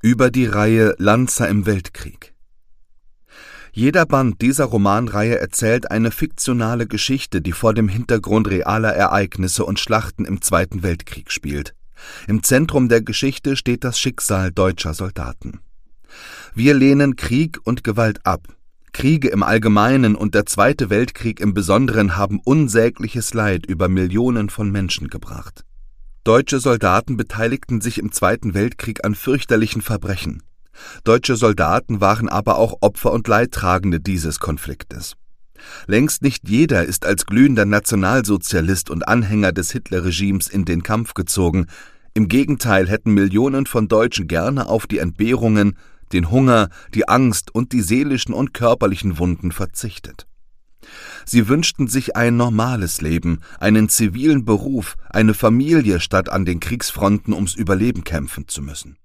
über die Reihe Lanza im Weltkrieg. Jeder Band dieser Romanreihe erzählt eine fiktionale Geschichte, die vor dem Hintergrund realer Ereignisse und Schlachten im Zweiten Weltkrieg spielt. Im Zentrum der Geschichte steht das Schicksal deutscher Soldaten. Wir lehnen Krieg und Gewalt ab. Kriege im Allgemeinen und der Zweite Weltkrieg im Besonderen haben unsägliches Leid über Millionen von Menschen gebracht. Deutsche Soldaten beteiligten sich im Zweiten Weltkrieg an fürchterlichen Verbrechen. Deutsche Soldaten waren aber auch Opfer und Leidtragende dieses Konfliktes. Längst nicht jeder ist als glühender Nationalsozialist und Anhänger des Hitlerregimes in den Kampf gezogen. Im Gegenteil hätten Millionen von Deutschen gerne auf die Entbehrungen, den Hunger, die Angst und die seelischen und körperlichen Wunden verzichtet. Sie wünschten sich ein normales Leben, einen zivilen Beruf, eine Familie, statt an den Kriegsfronten ums Überleben kämpfen zu müssen.